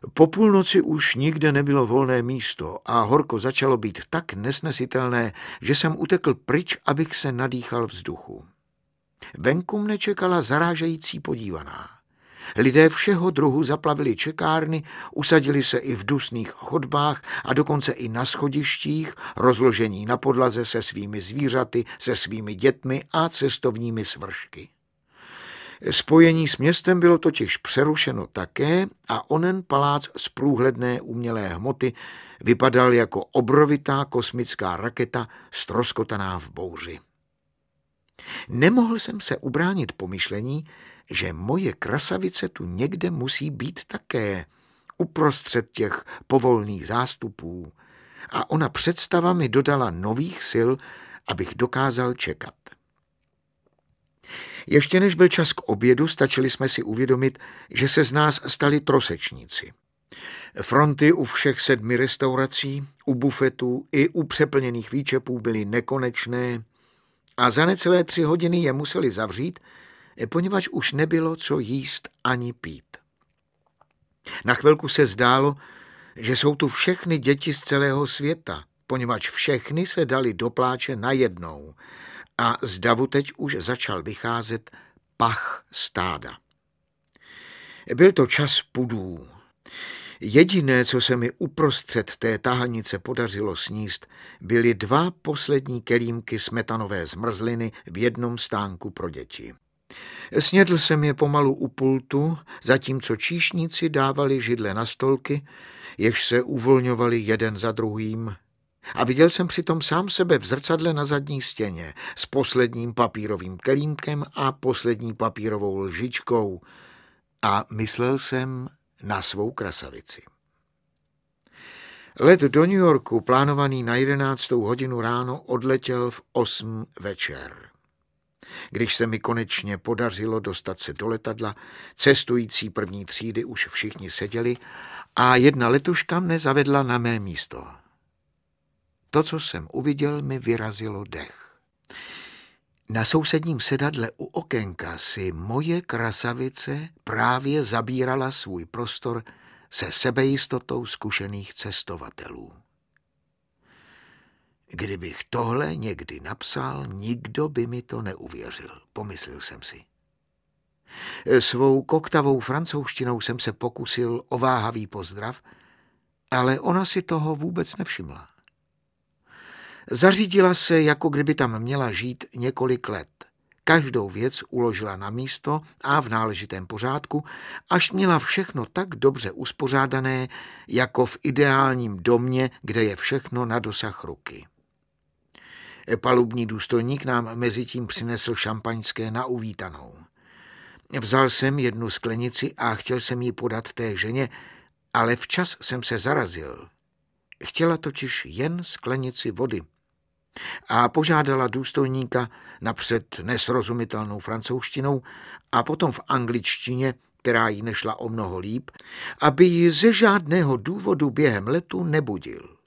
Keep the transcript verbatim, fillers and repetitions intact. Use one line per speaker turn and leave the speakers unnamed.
Po půlnoci už nikde nebylo volné místo a horko začalo být tak nesnesitelné, že jsem utekl pryč, abych se nadýchal vzduchu. Venku mne čekala zarážející podívaná. Lidé všeho druhu zaplavili čekárny, usadili se i v dusných chodbách a dokonce i na schodištích, rozložení na podlaze se svými zvířaty, se svými dětmi a cestovními svršky. Spojení s městem bylo totiž přerušeno také a onen palác z průhledné umělé hmoty vypadal jako obrovitá kosmická raketa ztroskotaná v bouři. Nemohl jsem se ubránit pomyšlení, že moje krasavice tu někde musí být také, uprostřed těch povolných zástupů, a ona představa mi dodala nových sil, abych dokázal čekat. Ještě než byl čas k obědu, stačili jsme si uvědomit, že se z nás stali trosečníci. Fronty u všech sedmi restaurací, u bufetů i u přeplněných výčepů byly nekonečné a za necelé tři hodiny je museli zavřít, poněvadž už nebylo co jíst ani pít. Na chvilku se zdálo, že jsou tu všechny děti z celého světa, poněvadž všechny se dali do pláče najednou a z davu teď už začal vycházet pach stáda. Byl to čas pudů. Jediné, co se mi uprostřed té tahanice podařilo sníst, byly dva poslední kelímky smetanové zmrzliny v jednom stánku pro děti. Snědl jsem je pomalu u pultu, zatímco číšníci dávali židle na stolky, jež se uvolňovali jeden za druhým. A viděl jsem přitom sám sebe v zrcadle na zadní stěně s posledním papírovým kelímkem a poslední papírovou lžičkou a myslel jsem na svou krasavici. Let do New Yorku, plánovaný na jedenáctou hodinu ráno, odletěl v osm večer. Když se mi konečně podařilo dostat se do letadla, cestující první třídy už všichni seděli a jedna letuška mne zavedla na mé místo. To, co jsem uviděl, mi vyrazilo dech. Na sousedním sedadle u okénka si moje krasavice právě zabírala svůj prostor se sebejistotou zkušených cestovatelů. Kdybych tohle někdy napsal, nikdo by mi to neuvěřil, pomyslel jsem si. Svou koktavou francouzštinou jsem se pokusil o váhavý pozdrav, ale ona si toho vůbec nevšimla. Zařídila se, jako kdyby tam měla žít několik let. Každou věc uložila na místo a v náležitém pořádku, až měla všechno tak dobře uspořádané, jako v ideálním domě, kde je všechno na dosah ruky. Palubní důstojník nám mezitím přinesl šampaňské na uvítanou. Vzal jsem jednu sklenici a chtěl jsem ji podat té ženě, ale včas jsem se zarazil. Chtěla totiž jen sklenici vody a požádala důstojníka napřed nesrozumitelnou francouzštinou a potom v angličtině, která jí nešla o mnoho líp, aby ji ze žádného důvodu během letu nebudil.